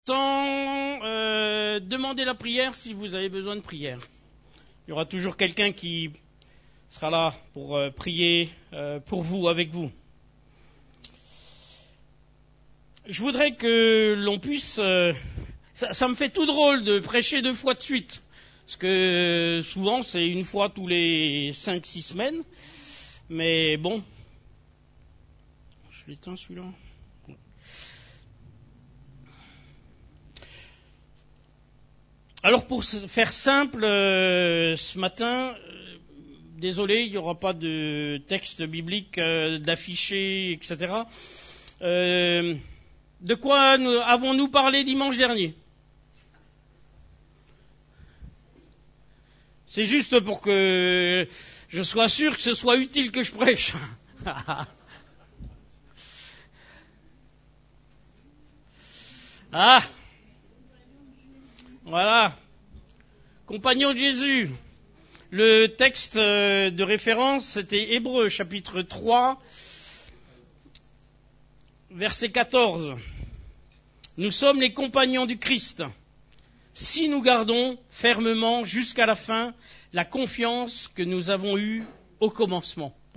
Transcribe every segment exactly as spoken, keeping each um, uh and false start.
l'instant, euh, demandez la prière si vous avez besoin de prière. Il y aura toujours quelqu'un qui sera là pour euh, prier euh, pour vous, avec vous. Je voudrais que l'on puisse... Euh, ça, ça me fait tout drôle de prêcher deux fois de suite. Parce que souvent, c'est une fois tous les cinq six semaines. Mais bon... Je l'éteins celui-là. Alors pour faire simple, euh, ce matin, euh, désolé, il n'y aura pas de texte biblique, euh, d'affiché, et cetera. Euh, de quoi nous, avons-nous parlé dimanche dernier? C'est juste pour que je sois sûr que ce soit utile que je prêche. Ah, voilà, compagnon de Jésus. Le texte de référence, c'était Hébreux, chapitre trois, verset quatorze. Nous sommes les compagnons du Christ, si nous gardons fermement jusqu'à la fin la confiance que nous avons eue au commencement. Ok ?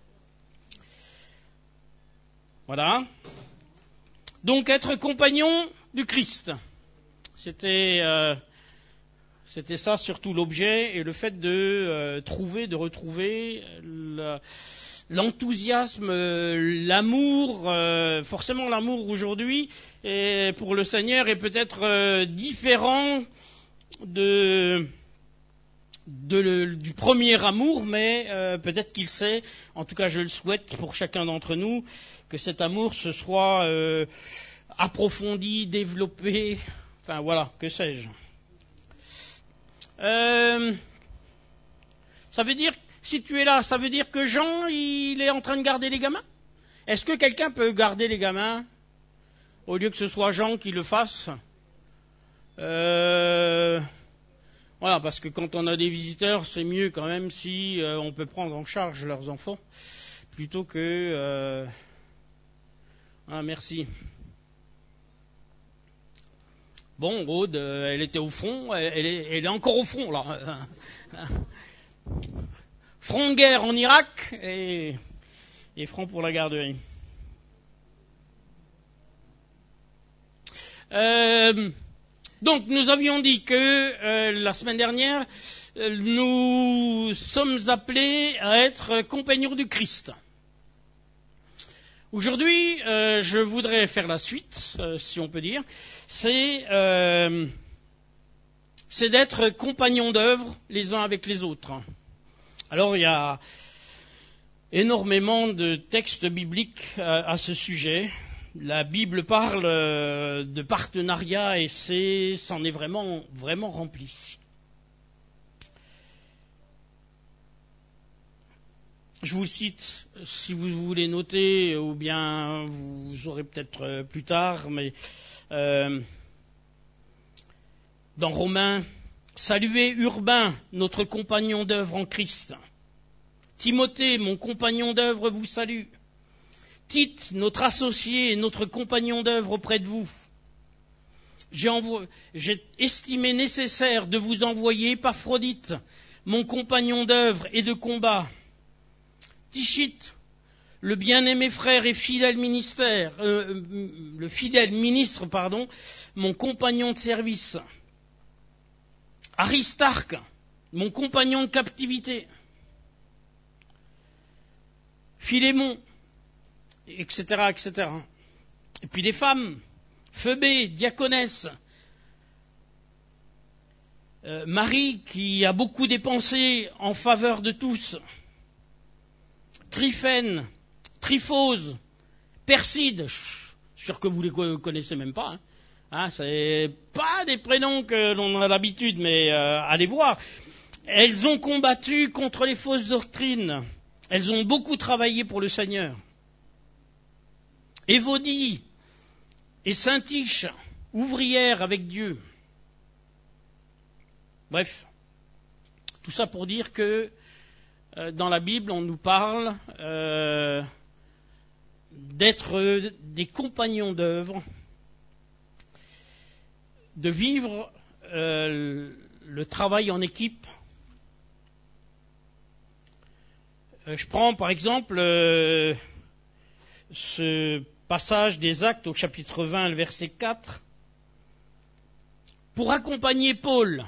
Voilà. Donc être compagnon du Christ, c'était, euh, c'était ça surtout l'objet et le fait de euh, trouver, de retrouver la, l'enthousiasme, euh, l'amour, euh, forcément l'amour aujourd'hui et pour le Seigneur est peut-être euh, différent de, de le, du premier amour, mais euh, peut-être qu'il sait, en tout cas je le souhaite pour chacun d'entre nous, que cet amour se soit euh, approfondi, développé, enfin voilà, que sais-je. Euh, ça veut dire, si tu es là, ça veut dire que Jean, il est en train de garder les gamins? Est-ce que quelqu'un peut garder les gamins au lieu que ce soit Jean qui le fasse? euh, Voilà, parce que quand on a des visiteurs, c'est mieux quand même si euh, on peut prendre en charge leurs enfants, plutôt que... Euh, Ah, merci. Bon, Aude, euh, elle était au front, elle, elle, est, elle est encore au front, là. Front de guerre en Irak et, et front pour la garderie. Euh, donc, nous avions dit que euh, la semaine dernière, euh, nous sommes appelés à être compagnons du Christ. Aujourd'hui, euh, je voudrais faire la suite, euh, si on peut dire, c'est, euh, c'est d'être compagnons d'œuvre les uns avec les autres. Alors, il y a énormément de textes bibliques euh, à ce sujet. La Bible parle euh, de partenariat et c'est, c'en est vraiment, vraiment rempli. Je vous cite, si vous voulez noter, ou bien vous aurez peut-être plus tard, mais euh, dans Romains, saluez Urbain, notre compagnon d'œuvre en Christ. Timothée, mon compagnon d'œuvre, vous salue. Tite, notre associé et notre compagnon d'œuvre auprès de vous. J'ai, envo... J'ai estimé nécessaire de vous envoyer Épaphrodite, mon compagnon d'œuvre et de combat. Tichite, le bien-aimé frère et fidèle ministère, euh, le fidèle ministre, pardon, mon compagnon de service. Aristarque, mon compagnon de captivité. Philémon, et cetera, et cetera. Et puis les femmes, Phoebé, diaconesse, euh, Marie qui a beaucoup dépensé en faveur de tous. Tryphène, Tryphose, Perside, je suis sûr que vous les connaissez même pas. Hein. Hein, c'est pas des prénoms que l'on a l'habitude, mais euh, allez voir. Elles ont combattu contre les fausses doctrines. Elles ont beaucoup travaillé pour le Seigneur. Évodie et Saint-Tiche, ouvrières avec Dieu. Bref, tout ça pour dire que dans la Bible, on nous parle euh, d'être des compagnons d'œuvre de vivre euh, le travail en équipe. Euh, je prends par exemple euh, ce passage des Actes au chapitre vingt, le verset quatre. Pour accompagner Paul,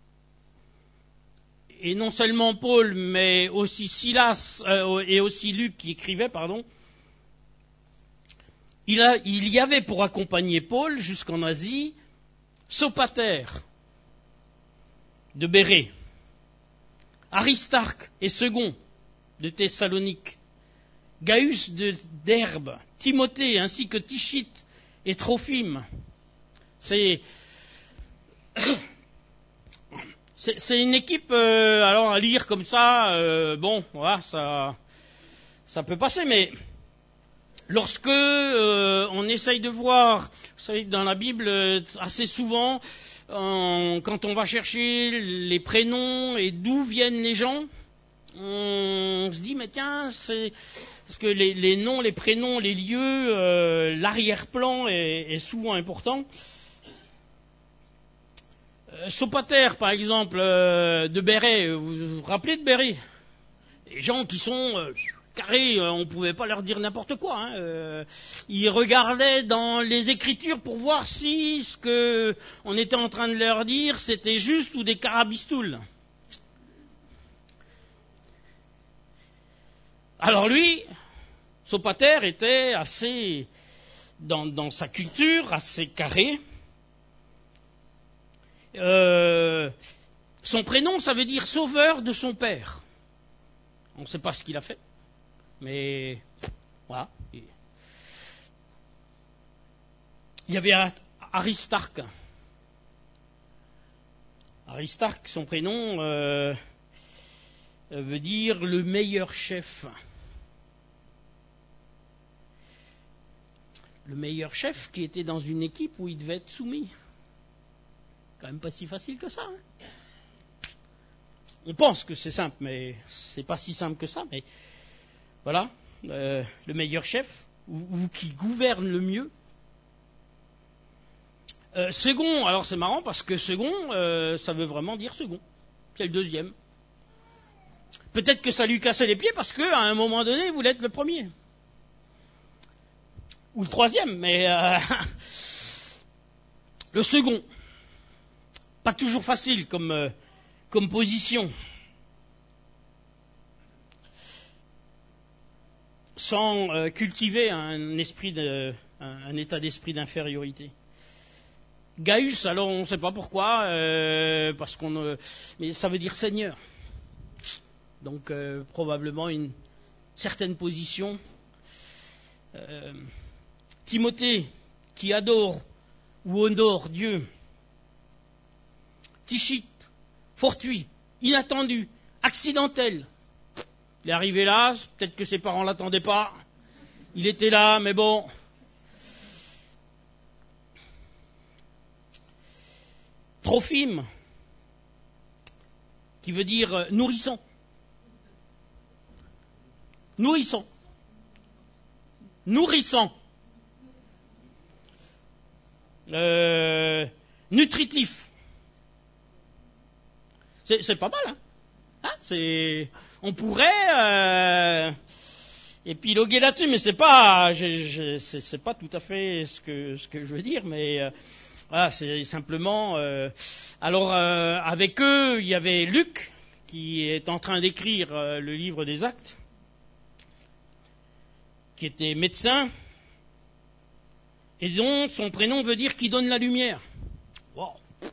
et non seulement Paul, mais aussi Silas euh, et aussi Luc qui écrivait, pardon, il, a, il y avait pour accompagner Paul jusqu'en Asie Sopater de Bérée, Aristarque et Second de Thessalonique, Gaius de d'Herbe, Timothée ainsi que Tichite et Trophime. C'est C'est, c'est une équipe, euh, alors à lire comme ça, euh, bon, voilà, ça, ça peut passer, mais lorsque euh, on essaye de voir, vous savez, dans la Bible, euh, assez souvent, on, quand on va chercher les prénoms et d'où viennent les gens, on se dit, mais tiens, c'est parce que les, les noms, les prénoms, les lieux, euh, l'arrière-plan est, est souvent important. Sopater, par exemple, euh, de Bérée, vous vous rappelez de Bérée? Des gens qui sont euh, carrés, euh, on ne pouvait pas leur dire n'importe quoi. Hein, euh, ils regardaient dans les Écritures pour voir si ce qu'on était en train de leur dire, c'était juste ou des carabistoules. Alors lui, Sopater était assez, dans, dans sa culture, assez carré. Euh, son prénom, ça veut dire sauveur de son père. On ne sait pas ce qu'il a fait, mais voilà. Il y avait Aristarque. Aristarque, son prénom euh, veut dire le meilleur chef. Le meilleur chef qui était dans une équipe où il devait être soumis. Quand même pas si facile que ça. Hein. On pense que c'est simple, mais c'est pas si simple que ça. Mais voilà, euh, le meilleur chef ou, ou qui gouverne le mieux. Euh, second, alors c'est marrant parce que second, euh, ça veut vraiment dire second. C'est le deuxième. Peut-être que ça lui cassait les pieds parce qu'à un moment donné, il voulait être le premier. Ou le troisième, mais euh, le second. Pas toujours facile comme, euh, comme position. Sans euh, cultiver un, esprit de, un, un état d'esprit d'infériorité. Gaius, alors on ne sait pas pourquoi, euh, parce qu'on, euh, mais ça veut dire Seigneur. Donc euh, probablement une certaine position. Euh, Timothée, qui adore ou honore Dieu. Tichite, fortuit, inattendu, accidentel. Il est arrivé là, peut-être que ses parents ne l'attendaient pas. Il était là, mais bon. Trophime, qui veut dire euh, nourrisson. Nourrisson. Nourrissant. Euh, nutritif. C'est, c'est pas mal, hein, hein c'est, on pourrait euh, épiloguer là-dessus, mais c'est pas, je, je, c'est, c'est pas tout à fait ce que ce que je veux dire, mais euh, voilà, c'est simplement. Euh, alors euh, avec eux, il y avait Luc qui est en train d'écrire euh, le livre des Actes, qui était médecin, et dont son prénom veut dire qui donne la lumière. Wow.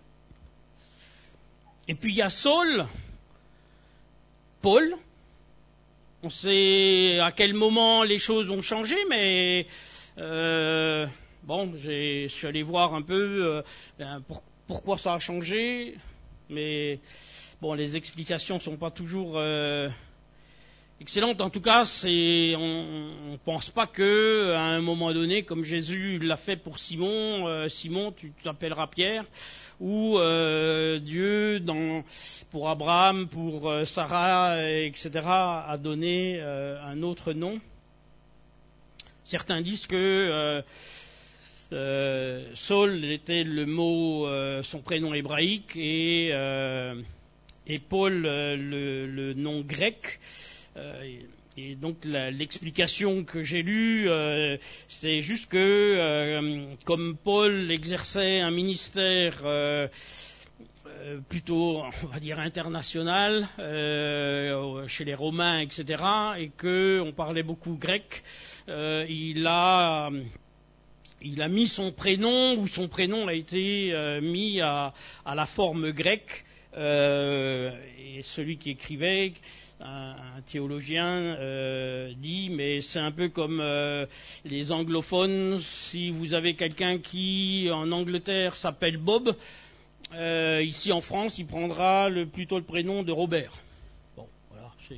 Et puis il y a Saul, Paul. On sait à quel moment les choses ont changé, mais euh, bon, j'ai, je suis allé voir un peu euh, ben, pour, pourquoi ça a changé, mais bon, les explications ne sont pas toujours euh, excellente. En tout cas, c'est, on ne pense pas que, à un moment donné, comme Jésus l'a fait pour Simon, euh, Simon, tu t'appelleras Pierre, ou euh, Dieu, dans, pour Abraham, pour euh, Sarah, et cetera, a donné euh, un autre nom. Certains disent que euh, Euh, Saul était le mot, euh, son prénom hébraïque, et, euh, et Paul euh, le, le nom grec. Euh, et, et donc la, l'explication que j'ai lue, euh, c'est juste que euh, comme Paul exerçait un ministère euh, euh, plutôt, on va dire, international euh, chez les Romains, et cetera, et qu'on parlait beaucoup grec, euh, il a... Il a mis son prénom, ou son prénom a été euh, mis à, à la forme grecque, euh, et celui qui écrivait, un, un théologien, euh, dit, mais c'est un peu comme euh, les anglophones, si vous avez quelqu'un qui, en Angleterre, s'appelle Bob, euh, ici en France, il prendra le, plutôt le prénom de Robert. Bon, voilà, c'est...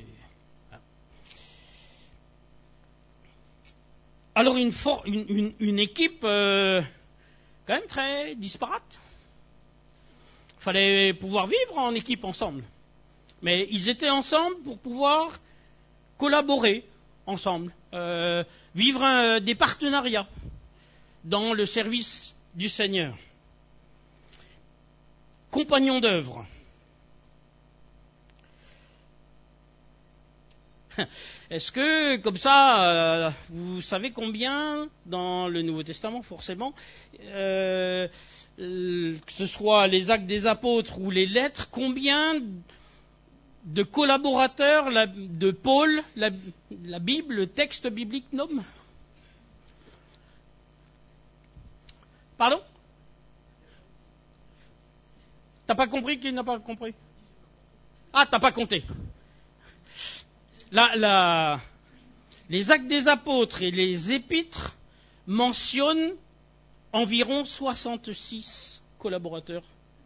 Alors une, for- une, une, une équipe euh, quand même très disparate. Il fallait pouvoir vivre en équipe ensemble. Mais ils étaient ensemble pour pouvoir collaborer ensemble, euh, vivre un, des partenariats dans le service du Seigneur. Compagnons d'œuvre. Est-ce que, comme ça, euh, vous savez combien, dans le Nouveau Testament, forcément, euh, euh, que ce soit les Actes des Apôtres ou les Lettres, combien de collaborateurs la, de Paul, la, la Bible, le texte biblique nomme? Pardon? T'as pas compris qu'il n'a pas compris? Ah, t'as pas compté. La, la, les Actes des Apôtres et les Épîtres mentionnent environ soixante-six collaborateurs.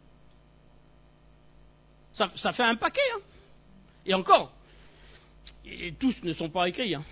Ça, ça fait un paquet, hein. Et encore, et tous ne sont pas écrits. Hein.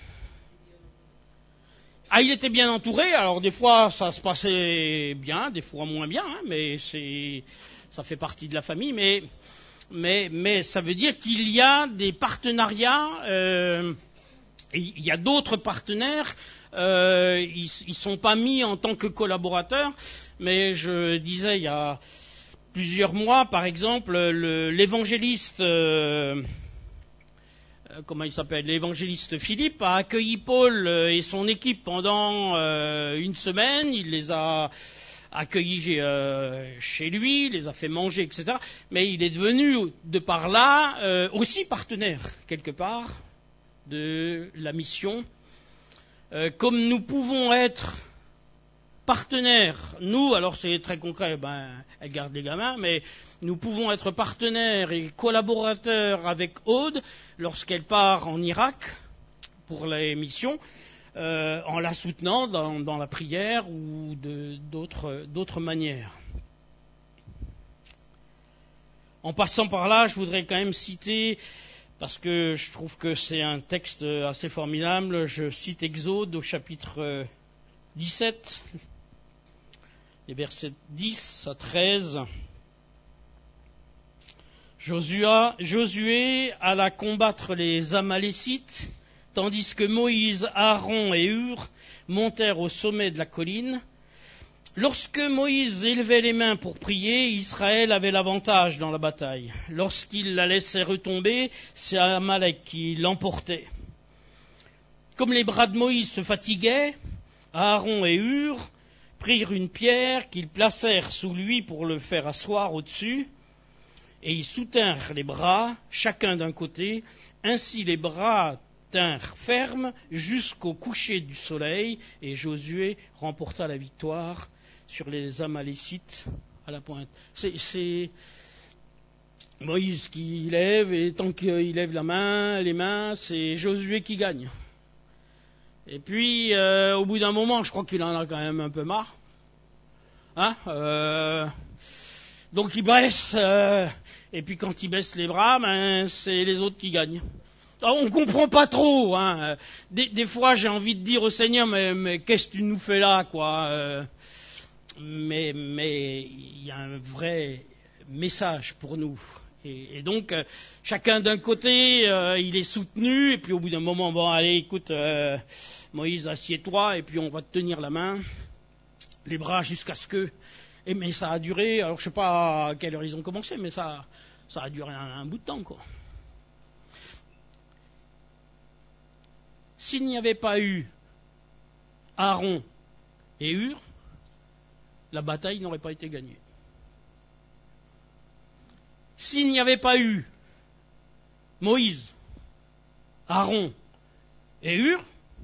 Ah, il était bien entouré, alors des fois ça se passait bien, des fois moins bien, hein, mais c'est, ça fait partie de la famille, mais... Mais, mais ça veut dire qu'il y a des partenariats, euh, il y a d'autres partenaires, euh, ils ne sont pas mis en tant que collaborateurs, mais je disais il y a plusieurs mois, par exemple, le, l'évangéliste, euh, comment il s'appelle, l'évangéliste Philippe a accueilli Paul et son équipe pendant euh, une semaine, il les a... accueillis euh, chez lui, les a fait manger, et cetera. Mais il est devenu, de par là, euh, aussi partenaire, quelque part, de la mission. Euh, comme nous pouvons être partenaires, nous, alors c'est très concret, ben, elle garde les gamins, mais nous pouvons être partenaires et collaborateurs avec Aude lorsqu'elle part en Irak pour les missions. Euh, en la soutenant dans, dans la prière ou de, d'autres, d'autres manières. En passant par là, je voudrais quand même citer, parce que je trouve que c'est un texte assez formidable, je cite Exode au chapitre dix-sept, les versets dix à treize. Josué, Josué alla combattre les Amalécites, tandis que Moïse, Aaron et Hur montèrent au sommet de la colline. Lorsque Moïse élevait les mains pour prier, Israël avait l'avantage dans la bataille. Lorsqu'il la laissait retomber, c'est Amalek qui l'emportait. Comme les bras de Moïse se fatiguaient, Aaron et Hur prirent une pierre qu'ils placèrent sous lui pour le faire asseoir au-dessus, et ils soutinrent les bras, chacun d'un côté. Ainsi les bras tinrent fermes jusqu'au coucher du soleil, et Josué remporta la victoire sur les Amalécites à la pointe. C'est, c'est Moïse qui lève, et tant qu'il lève la main, les mains, c'est Josué qui gagne. Et puis, euh, au bout d'un moment, je crois qu'il en a quand même un peu marre. Hein euh, donc il baisse, euh, et puis quand il baisse les bras, ben, c'est les autres qui gagnent. On ne comprend pas trop. Hein. Des, des fois, j'ai envie de dire au Seigneur, mais, mais qu'est-ce que tu nous fais là, quoi euh, Mais mais il y a un vrai message pour nous. Et, et donc, euh, chacun d'un côté, euh, il est soutenu, et puis au bout d'un moment, bon, allez, écoute, euh, Moïse, assieds-toi, et puis on va te tenir la main. les bras jusqu'à ce que... Et, mais ça a duré, alors je ne sais pas à quelle heure ils ont commencé, mais ça, ça a duré un, un bout de temps, quoi. S'il n'y avait pas eu Aaron et Hur, la bataille n'aurait pas été gagnée. S'il n'y avait pas eu Moïse, Aaron et Hur,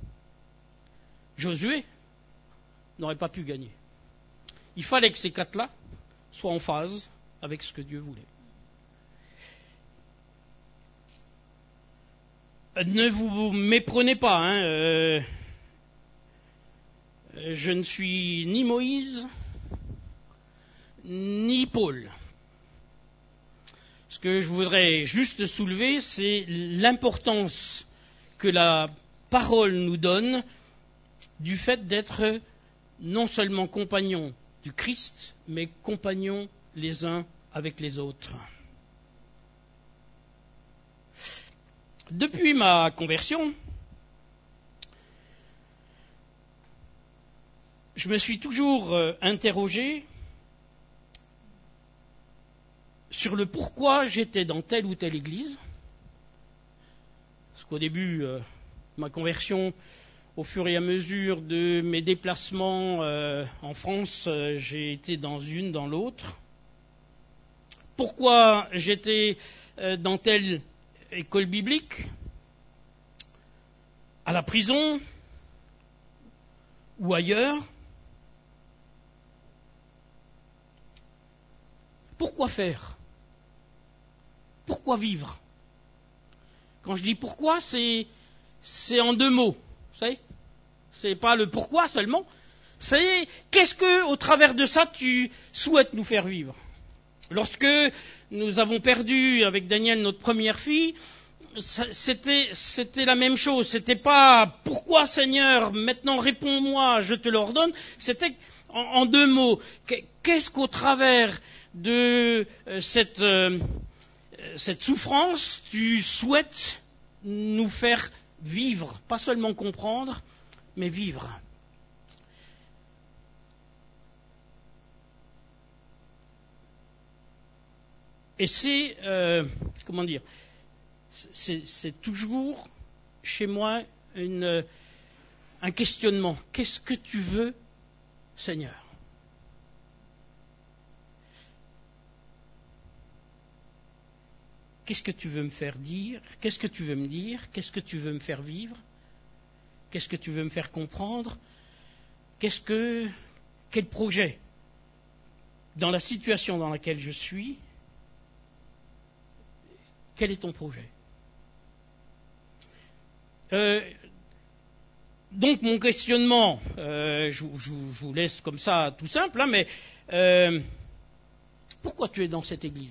Josué n'aurait pas pu gagner. Il fallait que ces quatre-là soient en phase avec ce que Dieu voulait. Ne vous méprenez pas, hein, euh, je ne suis ni Moïse, ni Paul. Ce que je voudrais juste soulever, c'est l'importance que la parole nous donne du fait d'être non seulement compagnons du Christ, mais compagnons les uns avec les autres. Depuis ma conversion, je me suis toujours interrogé sur le pourquoi j'étais dans telle ou telle église. Parce qu'au début, euh, ma conversion, au fur et à mesure de mes déplacements euh, en France, euh, j'ai été dans une, dans l'autre. Pourquoi j'étais euh, dans telle école biblique, à la prison ou ailleurs. Pourquoi faire? Pourquoi vivre? Quand je dis pourquoi, c'est, c'est en deux mots. Vous savez, c'est pas le pourquoi seulement. C'est qu'est-ce que, au travers de ça, tu souhaites nous faire vivre? Lorsque nous avons perdu avec Daniel notre première fille, c'était, c'était la même chose. C'était pas pourquoi Seigneur, maintenant réponds-moi, je te l'ordonne. C'était en, en deux mots. Qu'est-ce qu'au travers de euh, cette, euh, cette souffrance, tu souhaites nous faire vivre, pas seulement comprendre, mais vivre. Et c'est, euh, comment dire, c'est, c'est toujours chez moi une, un questionnement. Qu'est-ce que tu veux, Seigneur? Qu'est-ce que tu veux me faire dire? Qu'est-ce que tu veux me dire? Qu'est-ce que tu veux me faire vivre? Qu'est-ce que tu veux me faire comprendre? Qu'est-ce que, quel projet? Dans la situation dans laquelle je suis, quel est ton projet? euh, Donc mon questionnement, euh, je, je, je vous laisse comme ça tout simple, hein, mais euh, pourquoi tu es dans cette église?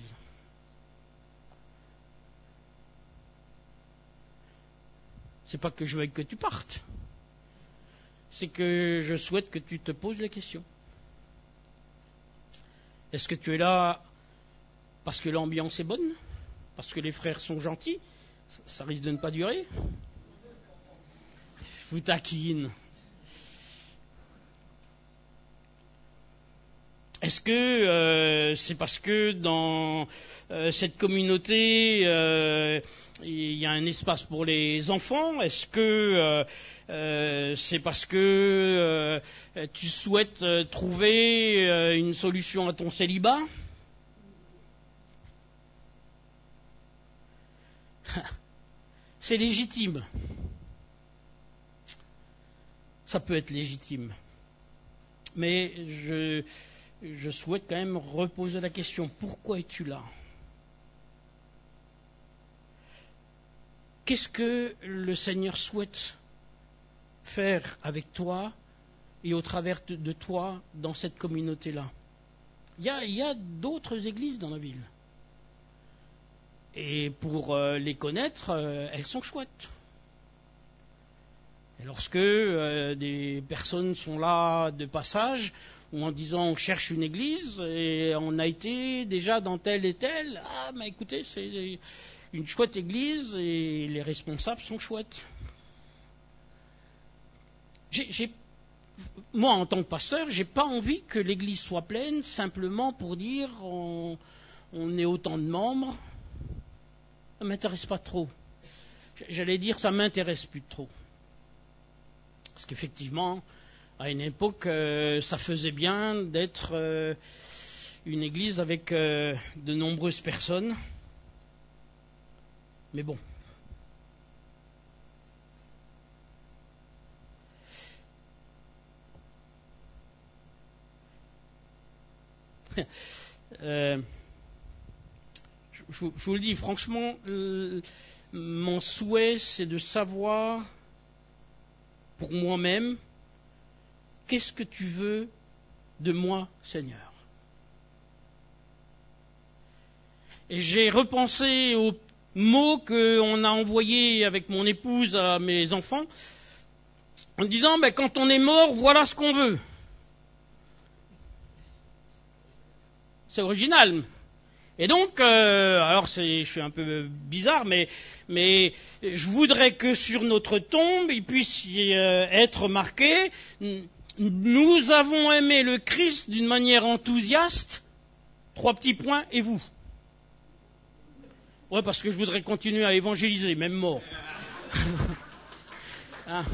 C'est pas que je veuille que tu partes, c'est que je souhaite que tu te poses la question. Est-ce que tu es là parce que l'ambiance est bonne? Parce que les frères sont gentils? Ça risque de ne pas durer. Je vous taquine. Est-ce que euh, c'est parce que dans euh, cette communauté, euh, il y a un espace pour les enfants? Est-ce que euh, euh, c'est parce que euh, tu souhaites euh, trouver euh, une solution à ton célibat? C'est légitime. Ça peut être légitime. Mais je, je souhaite quand même reposer la question. Pourquoi es-tu là? Qu'est-ce que le Seigneur souhaite faire avec toi et au travers de, de toi dans cette communauté-là? Il y a, il y a d'autres églises dans la ville. Et pour euh, les connaître, euh, elles sont chouettes. Et lorsque euh, des personnes sont là de passage, ou en disant on cherche une église, et on a été déjà dans telle et telle, ah mais écoutez, c'est une chouette église, et les responsables sont chouettes. J'ai, j'ai moi, en tant que pasteur, j'ai pas envie que l'église soit pleine simplement pour dire on, on est autant de membres. Ça m'intéresse pas trop. J'allais dire ça m'intéresse plus trop. Parce qu'effectivement, à une époque, euh, ça faisait bien d'être euh, une église avec euh, de nombreuses personnes. Mais bon. euh, je, je, je vous le dis, franchement, euh, mon souhait, c'est de savoir, pour moi-même, qu'est-ce que tu veux de moi, Seigneur? Et j'ai repensé aux mots qu'on a envoyés avec mon épouse à mes enfants, en disant, ben, quand on est mort, voilà ce qu'on veut. C'est original. Et donc, euh, alors c'est, je suis un peu bizarre, mais, mais je voudrais que sur notre tombe, il puisse y euh, être marqué, nous avons aimé le Christ d'une manière enthousiaste, trois petits points, et vous? Ouais, parce que je voudrais continuer à évangéliser, même mort. Hein?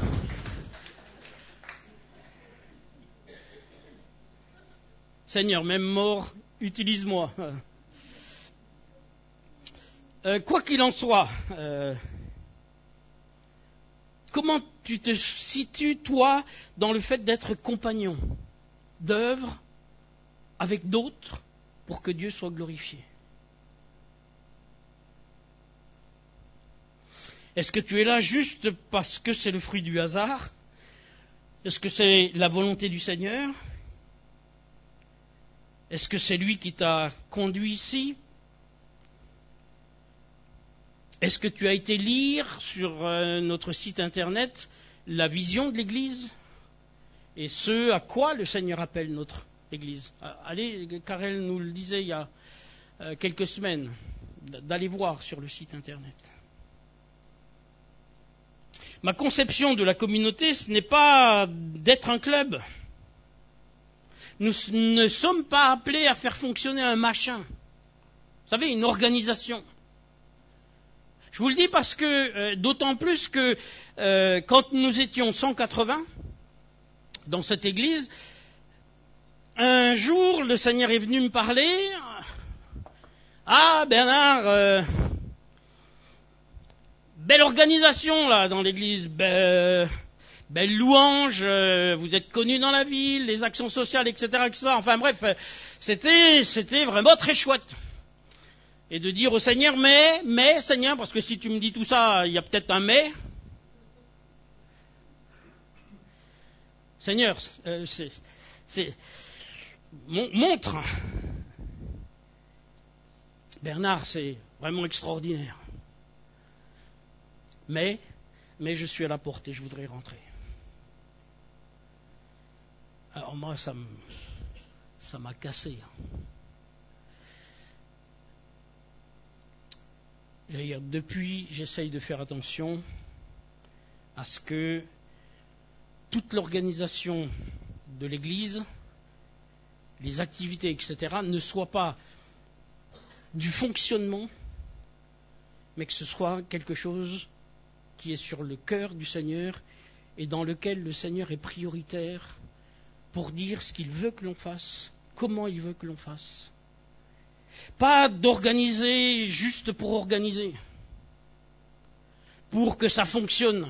Seigneur, même mort, utilise-moi. Euh, quoi qu'il en soit, euh, comment tu te situes, toi, dans le fait d'être compagnon d'œuvre avec d'autres pour que Dieu soit glorifié? Est-ce que tu es là juste parce que c'est le fruit du hasard? Est-ce que c'est la volonté du Seigneur? Est-ce que c'est lui qui t'a conduit ici? Est-ce que tu as été lire sur euh, notre site internet la vision de l'Église et ce à quoi le Seigneur appelle notre Église? Allez, Karel nous le disait il y a euh, quelques semaines, d'aller voir sur le site internet. Ma conception de la communauté, ce n'est pas d'être un club. Nous ne sommes pas appelés à faire fonctionner un machin. Vous savez, une organisation. Je vous le dis parce que, euh, d'autant plus que euh, quand nous étions cent quatre-vingts dans cette église, un jour, le Seigneur est venu me parler. Ah, Bernard, euh, belle organisation là dans l'église, belle, belle louange, euh, vous êtes connus dans la ville, les actions sociales, et cetera, et cetera. Enfin bref, c'était, c'était vraiment très chouette. Et de dire au Seigneur, mais, mais, Seigneur, parce que si tu me dis tout ça, il y a peut-être un mais. Seigneur, euh, c'est, c'est, montre. Bernard, c'est vraiment extraordinaire. Mais, mais je suis à la porte et je voudrais rentrer. Alors moi, ça me, ça m'a cassé. J'allais dire, depuis, j'essaye de faire attention à ce que toute l'organisation de l'Église, les activités, et cetera, ne soient pas du fonctionnement, mais que ce soit quelque chose qui est sur le cœur du Seigneur et dans lequel le Seigneur est prioritaire pour dire ce qu'il veut que l'on fasse, comment il veut que l'on fasse. Pas d'organiser juste pour organiser, pour que ça fonctionne.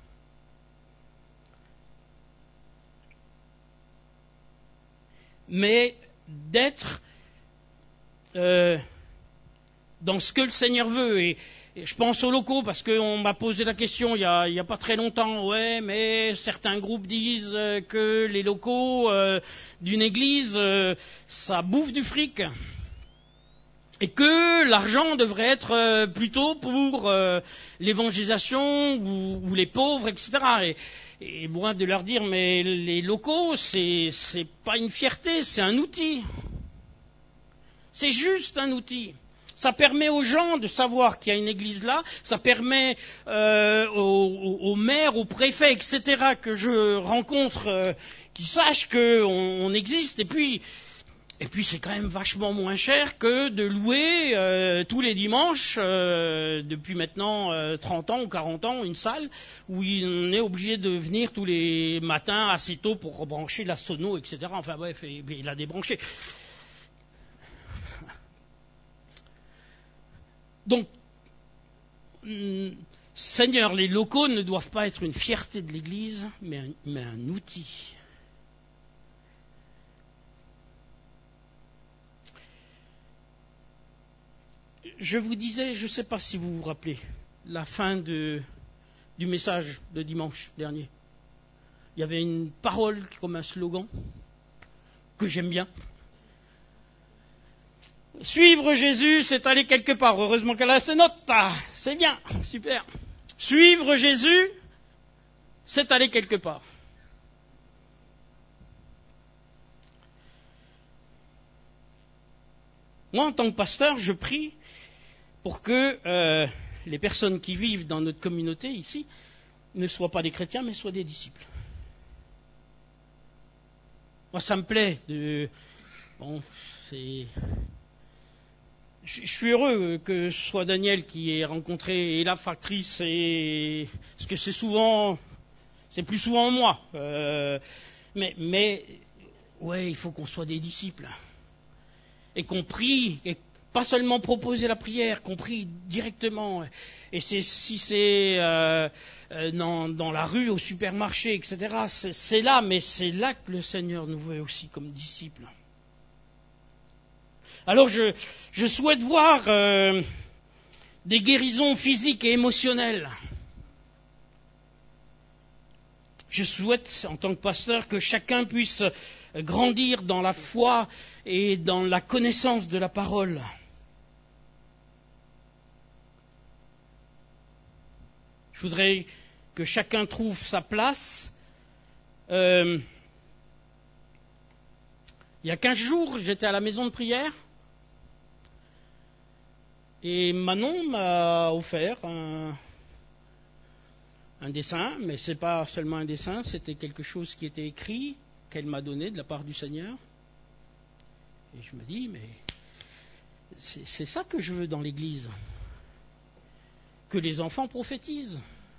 Mais d'être euh, dans ce que le Seigneur veut. Et, et je pense aux locaux, parce qu'on m'a posé la question il n'y a, a pas très longtemps. Ouais, mais certains groupes disent euh, que les locaux euh, d'une église, euh, ça bouffe du fric. Et que l'argent devrait être euh, plutôt pour euh, l'évangélisation ou, ou les pauvres, et cetera. Et, et moi de leur dire, mais les locaux, c'est, c'est pas une fierté, c'est un outil. C'est juste un outil. Ça permet aux gens de savoir qu'il y a une église là, ça permet euh, aux, aux maires, aux préfets, et cetera, que je rencontre, euh, qu'ils sachent qu'on on existe. Et puis, et puis c'est quand même vachement moins cher que de louer euh, tous les dimanches, euh, depuis maintenant euh, trente ans ou quarante ans, une salle où on est obligé de venir tous les matins assez tôt pour rebrancher la sono, et cetera. Enfin bref, et, et la débrancher. Donc, hum, Seigneur, les locaux ne doivent pas être une fierté de l'Église, mais un, mais un outil. Je vous disais, je ne sais pas si vous vous rappelez, la fin de, du message de dimanche dernier. Il y avait une parole comme un slogan que j'aime bien. Suivre Jésus, c'est aller quelque part. Heureusement qu'elle a ses notes. Ah, c'est bien, super. Suivre Jésus, c'est aller quelque part. Moi, en tant que pasteur, je prie pour que euh, les personnes qui vivent dans notre communauté ici ne soient pas des chrétiens, mais soient des disciples. Moi, ça me plaît de... Bon, c'est... Je suis heureux que ce soit Daniel qui ait rencontré et la factrice, et... parce que c'est souvent... C'est plus souvent moi. Euh... Mais, mais... Ouais, il faut qu'on soit des disciples. Et qu'on prie... Et... Pas seulement proposer la prière, compris directement. Et c'est, si c'est euh, dans, dans la rue, au supermarché, et cetera, c'est, c'est là, mais c'est là que le Seigneur nous veut aussi comme disciples. Alors je, je souhaite voir euh, des guérisons physiques et émotionnelles. Je souhaite, en tant que pasteur, que chacun puisse grandir dans la foi et dans la connaissance de la parole. Je voudrais que chacun trouve sa place. Euh, il y a quinze jours, j'étais à la maison de prière et Manon m'a offert un, un dessin, mais ce n'est pas seulement un dessin, c'était quelque chose qui était écrit, qu'elle m'a donné de la part du Seigneur. Et je me dis, mais c'est, c'est ça que je veux dans l'Église. Que les enfants prophétisent.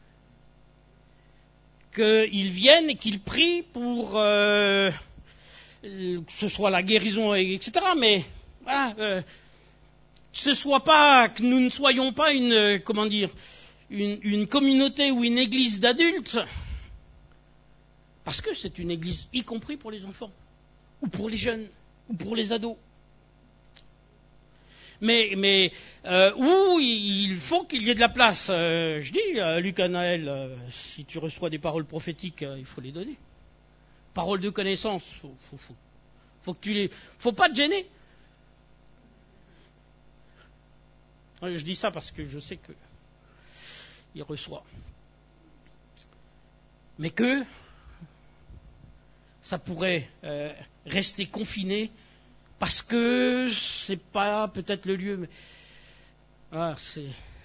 Qu'ils viennent et qu'ils prient pour euh, que ce soit la guérison, et cetera. Mais voilà, euh, que ce soit pas, que nous ne soyons pas une, comment dire, une, une communauté ou une église d'adultes, parce que c'est une église y compris pour les enfants, ou pour les jeunes, ou pour les ados. Mais, mais euh, où il faut qu'il y ait de la place. Euh, je dis à Luc Anaël, euh, si tu reçois des paroles prophétiques, euh, il faut les donner. Paroles de connaissance, faut, faut, faut, faut que tu les, faut pas te gêner. Je dis ça parce que je sais que il reçoit. Mais que ça pourrait euh, rester confiné. Parce que c'est pas peut-être le lieu, mais ah, c'est.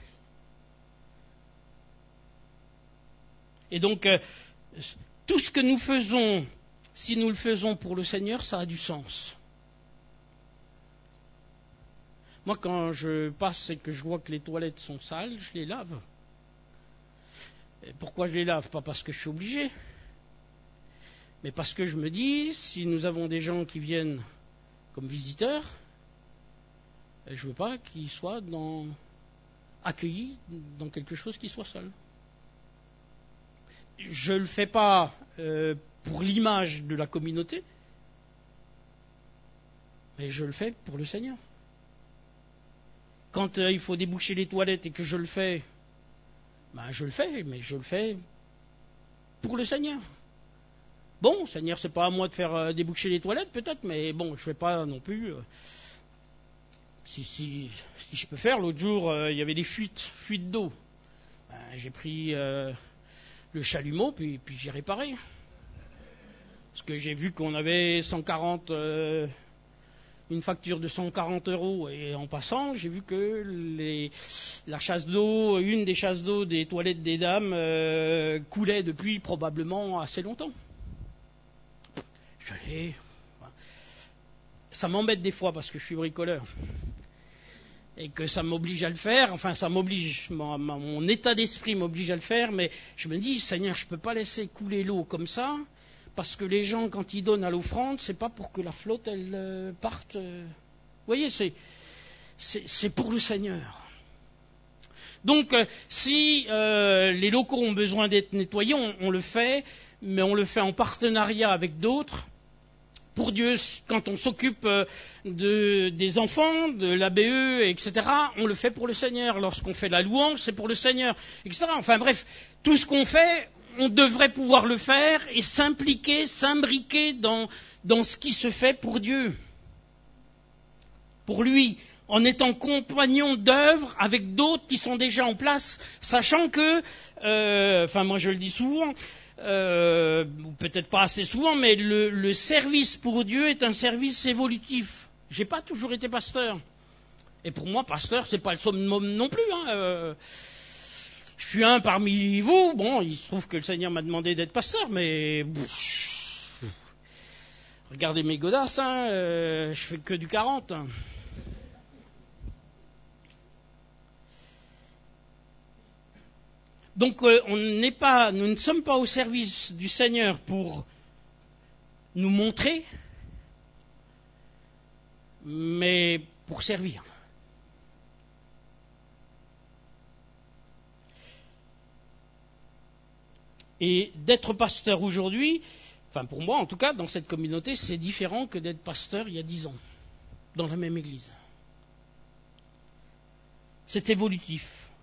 Et donc euh, tout ce que nous faisons, si nous le faisons pour le Seigneur, ça a du sens. Moi, quand je passe et que je vois que les toilettes sont sales, je les lave. Et pourquoi je les lave? Pas parce que je suis obligé, mais parce que je me dis, si nous avons des gens qui viennent comme visiteurs, je ne veux pas qu'ils soient dans, accueillis dans quelque chose qui soit sale. Je ne le fais pas euh, pour l'image de la communauté, mais je le fais pour le Seigneur. Quand euh, il faut déboucher les toilettes et que je le fais, ben je le fais, mais je le fais pour le Seigneur. Bon, Seigneur, c'est pas à moi de faire euh, déboucher les toilettes, peut-être, mais bon, je ne fais pas non plus. Euh, si, si, si je peux faire, l'autre jour, euh, il y avait des fuites, fuites d'eau. Ben, j'ai pris euh, le chalumeau, puis, puis j'ai réparé. Parce que j'ai vu qu'on avait cent quarante, euh, une facture de cent quarante euros, et en passant, j'ai vu que les, la chasse d'eau, une des chasses d'eau des toilettes des dames, euh, coulait depuis probablement assez longtemps. J'allais. Ça m'embête des fois parce que je suis bricoleur. Et que ça m'oblige à le faire, enfin ça m'oblige, mon, mon état d'esprit m'oblige à le faire, mais je me dis, Seigneur, je ne peux pas laisser couler l'eau comme ça, parce que les gens, quand ils donnent à l'offrande, c'est pas pour que la flotte, elle euh, parte. Euh... Vous voyez, c'est, c'est, c'est pour le Seigneur. Donc, euh, si euh, les locaux ont besoin d'être nettoyés, on, on le fait, mais on le fait en partenariat avec d'autres. Pour Dieu, quand on s'occupe de, des enfants, de l'A B E, et cetera, on le fait pour le Seigneur. Lorsqu'on fait la louange, c'est pour le Seigneur, et cetera. Enfin bref, tout ce qu'on fait, on devrait pouvoir le faire et s'impliquer, s'imbriquer dans, dans ce qui se fait pour Dieu. Pour lui, en étant compagnon d'œuvre avec d'autres qui sont déjà en place, sachant que, euh, enfin moi je le dis souvent, Euh, peut-être pas assez souvent, mais le, le service pour Dieu est un service évolutif. J'ai pas toujours été pasteur. Et pour moi, pasteur, c'est pas le summum non plus. Hein. Euh, je suis un parmi vous. Bon, il se trouve que le Seigneur m'a demandé d'être pasteur, mais pff, regardez mes godasses, hein, euh, je fais que du quarante. Hein. Donc euh, on n'est pas, nous ne sommes pas au service du Seigneur pour nous montrer, mais pour servir. Et d'être pasteur aujourd'hui, enfin pour moi en tout cas, dans cette communauté, c'est différent que d'être pasteur il y a dix ans, dans la même église. C'est évolutif.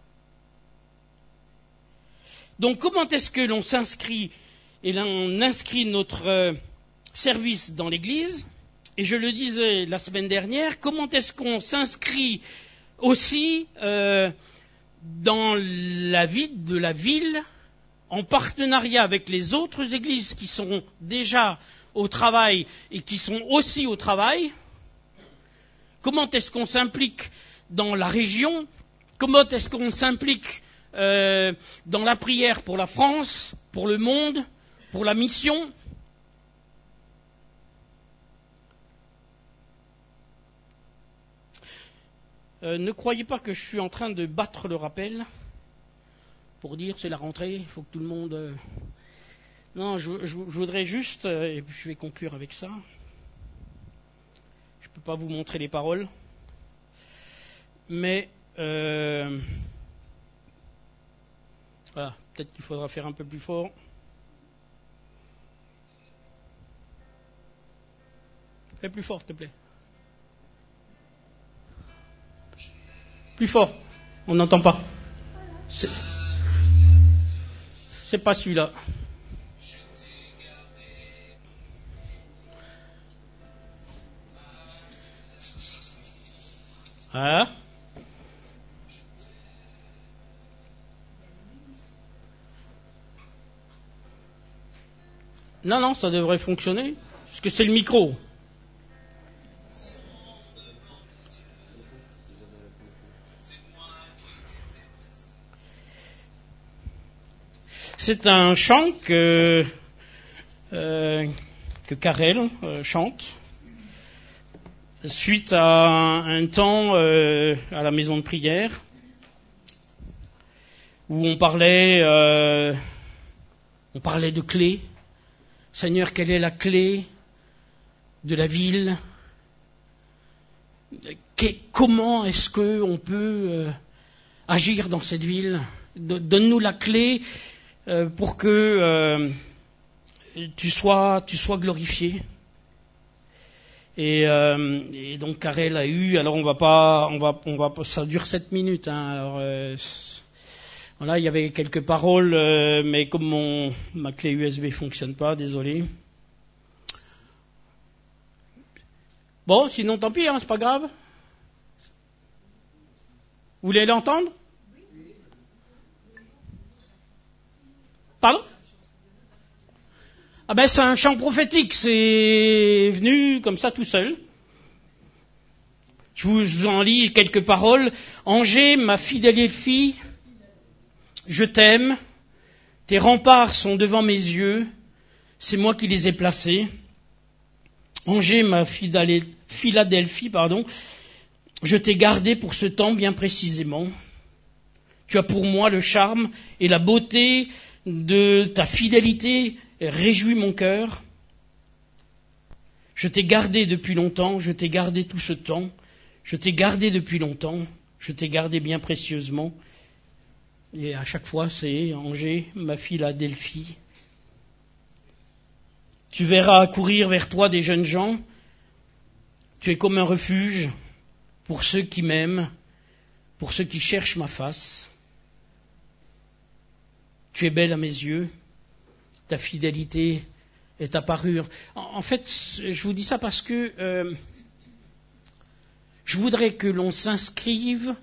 Donc comment est-ce que l'on s'inscrit et l'on inscrit notre euh, service dans l'Église? Et je le disais la semaine dernière, comment est-ce qu'on s'inscrit aussi euh, dans la vie de la ville en partenariat avec les autres églises qui sont déjà au travail et qui sont aussi au travail? Comment est-ce qu'on s'implique dans la région? Comment est-ce qu'on s'implique Euh, dans la prière pour la France, pour le monde, pour la mission? Euh, ne croyez pas que je suis en train de battre le rappel pour dire c'est la rentrée, il faut que tout le monde... Euh... Non, je, je, je voudrais juste, euh, et puis je vais conclure avec ça, je ne peux pas vous montrer les paroles, mais... Euh... Voilà, peut-être qu'il faudra faire un peu plus fort. Fais plus fort, s'il te plaît. Plus fort. On n'entend pas. C'est, c'est pas celui-là. Hein? Non, non, ça devrait fonctionner, parce que c'est le micro. C'est un chant que, euh, que Karel euh, chante, suite à un, un temps euh, à la maison de prière, où on parlait, euh, on parlait de clés. Seigneur, quelle est la clé de la ville? Comment est-ce qu'on peut euh, agir dans cette ville? Donne-nous la clé euh, pour que euh, tu sois, tu sois glorifié. Et, euh, et donc Karel a eu. Alors on va pas, on va, on va, ça dure sept minutes. Hein, alors euh, voilà, il y avait quelques paroles, euh, mais comme mon, ma clé U S B fonctionne pas, désolé. Bon, sinon tant pis, hein, c'est pas grave. Vous voulez l'entendre? Pardon? Ah ben c'est un chant prophétique, c'est venu comme ça tout seul. Je vous, je vous en lis quelques paroles. Angers, ma fidèle fille, je t'aime, tes remparts sont devant mes yeux, c'est moi qui les ai placés. Angers, ma Philadelphie, pardon, je t'ai gardé pour ce temps bien précisément. Tu as pour moi le charme et la beauté de ta fidélité réjouit mon cœur. Je t'ai gardé depuis longtemps, je t'ai gardé tout ce temps, je t'ai gardé depuis longtemps, je t'ai gardé bien précieusement. Et à chaque fois, c'est Angers, ma Philadelphie. Tu verras accourir vers toi des jeunes gens. Tu es comme un refuge pour ceux qui m'aiment, pour ceux qui cherchent ma face. Tu es belle à mes yeux, ta fidélité est ta parure. En fait, je vous dis ça parce que euh, je voudrais que l'on s'inscrive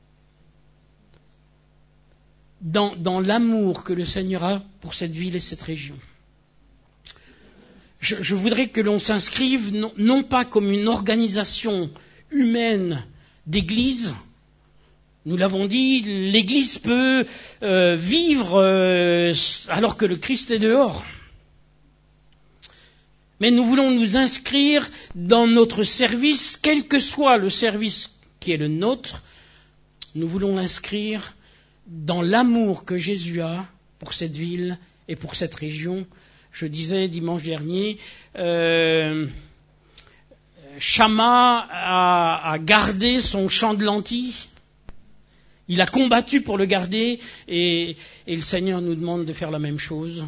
dans, dans l'amour que le Seigneur a pour cette ville et cette région. Je, je voudrais que l'on s'inscrive non, non pas comme une organisation humaine d'église. Nous l'avons dit, l'Église peut euh, vivre euh, alors que le Christ est dehors. Mais nous voulons nous inscrire dans notre service, quel que soit le service qui est le nôtre, nous voulons l'inscrire dans l'amour que Jésus a pour cette ville et pour cette région. Je disais dimanche dernier, euh, Chama a, a gardé son champ de lentilles. Il a combattu pour le garder et, et le Seigneur nous demande de faire la même chose.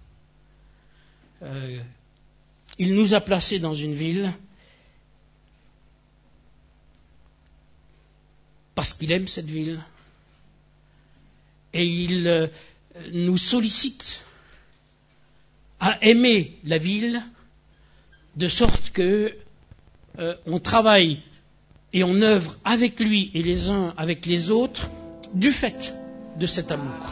Euh, il nous a placés dans une ville parce qu'il aime cette ville et il euh, nous sollicite à aimer la ville de sorte que euh, on travaille et on œuvre avec lui et les uns avec les autres du fait de cet amour.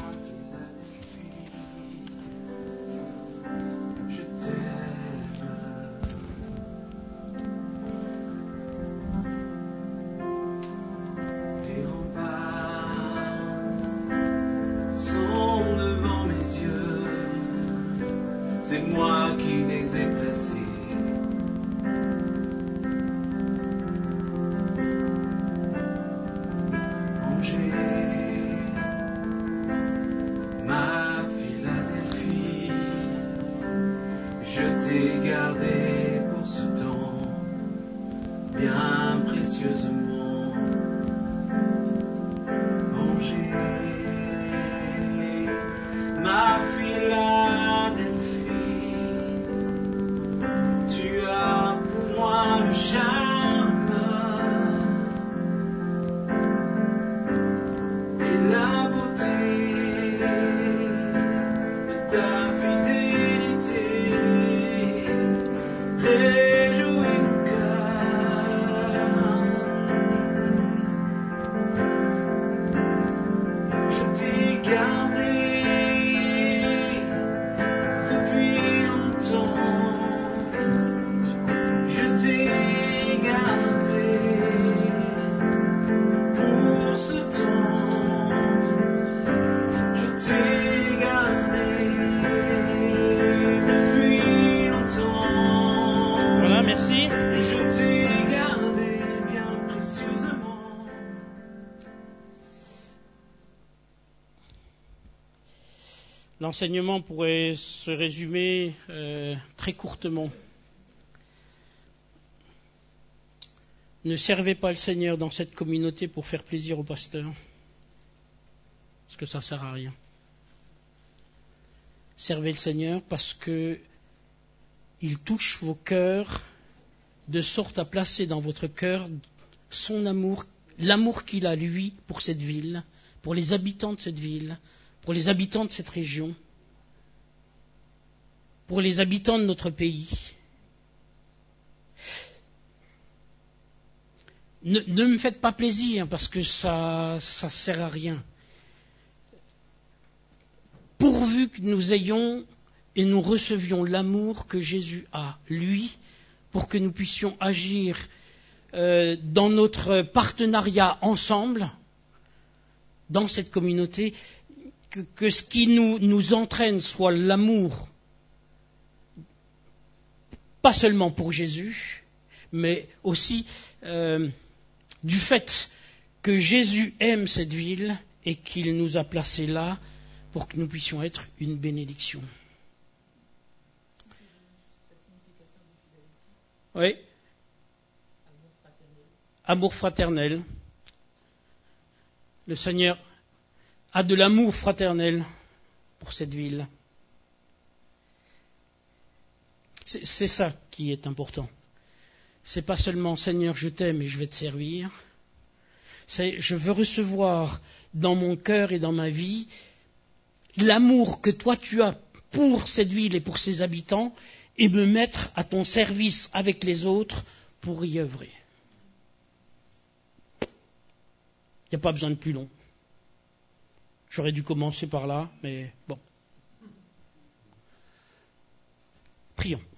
L'enseignement pourrait se résumer euh, très courtement. Ne servez pas le Seigneur dans cette communauté pour faire plaisir au pasteur, parce que ça ne sert à rien. Servez le Seigneur parce que il touche vos cœurs de sorte à placer dans votre cœur son amour, l'amour qu'il a lui pour cette ville, pour les habitants de cette ville, pour les habitants de cette région, pour les habitants de notre pays. Ne, ne me faites pas plaisir parce que ça ne sert à rien. Pourvu que nous ayons et nous recevions l'amour que Jésus a, lui, pour que nous puissions agir euh, dans notre partenariat ensemble, dans cette communauté, que, que ce qui nous, nous entraîne soit l'amour, pas seulement pour Jésus, mais aussi euh, du fait que Jésus aime cette ville et qu'il nous a placés là pour que nous puissions être une bénédiction. Oui. Amour fraternel. Le Seigneur a de l'amour fraternel pour cette ville. C'est, c'est ça qui est important. C'est pas seulement Seigneur, je t'aime et je vais te servir. C'est je veux recevoir dans mon cœur et dans ma vie l'amour que toi tu as pour cette ville et pour ses habitants et me mettre à ton service avec les autres pour y œuvrer. Il n'y a pas besoin de plus long. J'aurais dû commencer par là, mais bon. Prions.